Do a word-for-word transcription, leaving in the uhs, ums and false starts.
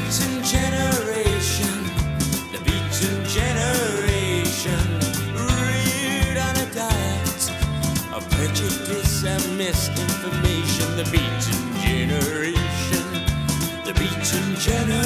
beaten generation, the beaten generation, reared on a diet of prejudice and misinformation. The beaten generation, the beaten generation.